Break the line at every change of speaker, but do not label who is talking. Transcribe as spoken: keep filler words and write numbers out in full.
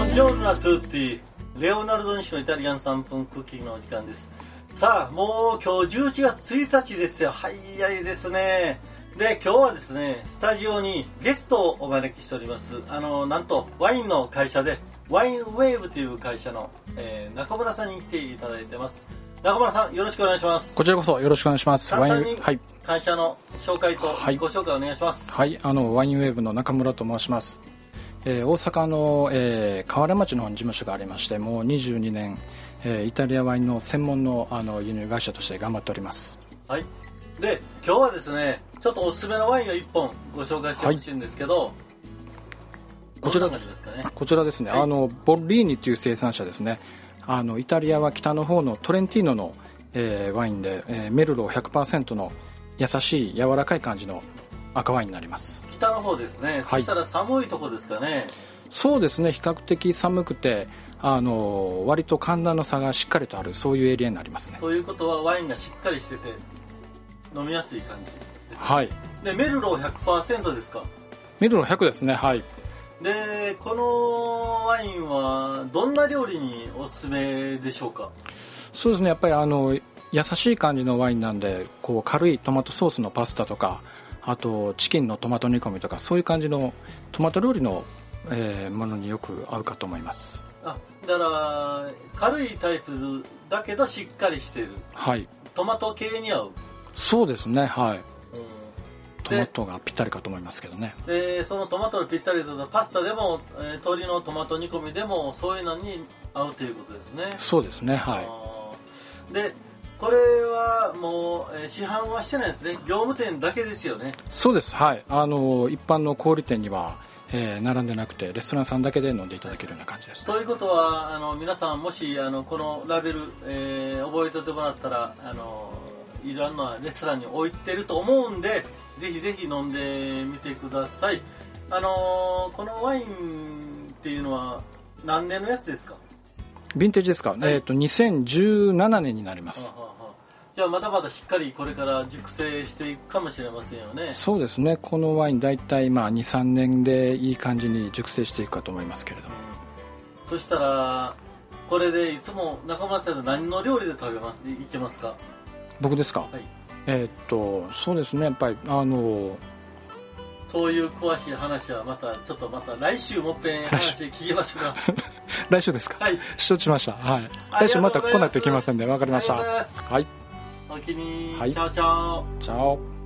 ンジョルナトゥーティレオナルド西のイタリアンさんぷんクッキングのお時間です。さあもう今日じゅういちがつついたちですよ。早いですね。で今日はですねスタジオにゲストをお招きしております。あのなんとワインの会社でワインウェーブという会社の、えー、中村さんに来ていただいてます。中村さんよろしくお願いします。
こちらこそよろしくお願いします。
簡単に会社の紹介と自己紹介をお願いします。
はい、はい、あのワインウェーブの中村と申します。えー、大阪の、えー、河原町の方に事務所がありまして、もうにじゅうにねん、えー、イタリアワインの専門の、あの輸入会社として頑張っております。
はい。で今日はですねちょっとおすすめのワインをいっぽんご紹介してほしいんですけど、はい、
こちらですかね。こちらですね、はい、あのボッリーニという生産者ですね。あのイタリアは北の方のトレンティーノの、えー、ワインで、えー、メルロー ひゃくパーセント の優しい柔らかい感じの赤ワインになります。
北の方ですね。そしたら寒いとこですかね。
そうですね、比較的寒くてあの割と寒暖の差がしっかりとある、そういうエリアになりますね。
ということはワインがしっかりしてて飲みやすい感じです、ね。
はい。
でメルロー ひゃくパーセント ですか。
メルローひゃくですね。はい。
でこのワインはどんな料理におすすめでしょうか。
そうですね、やっぱりあの優しい感じのワインなんで、こう軽いトマトソースのパスタとか、あとチキンのトマト煮込みとか、そういう感じのトマト料理の、えー、ものによく合うかと思います。
あ、だから軽いタイプだけどしっかりしている。はい。トマト系に合う。
そうですね。はい。うん、ト
で
マトがぴったりかと思いますけどね。
でそのトマトのぴったりとパスタでも、えー、鶏のトマト煮込みでもそういうのに合うということですね。
そうですね。はい。
でこれはもう、えー、市販はしてないですね。業務店だけですよね。
そうです。はい。あの一般の小売店には、えー、並んでなくてレストランさんだけで飲んでいただけるような感じです。
ということはあの皆さんもしあのこのラベル、えー、覚えておいてもらったらあのいろんなレストランに置いてると思うんで、ぜひぜひ飲んでみてください。あのこのワインっていうのは何年のやつですか。
ヴィンテージですか、はい、えー、とにせんじゅうななねんになります。はあはあ、
じゃあまだまだしっかりこれから熟成していくかもしれませんよね。
そうですね、このワイン大体まあ にさんねんでいい感じに熟成していくかと思いますけれども、
うん、そしたらこれでいつも中村さんは何の料理で食べますいけますか。
僕ですか、はい、えー、っとそうですね、やっぱりあの
そういう詳しい話はまたちょっとまた来週もっぺん話聞きましょうか。
来週ですか。はい、承知しました。はい、来週また来ないといけませんね。わかりました。はい、
お気に、
はい、
チャオチャオ
チャオ。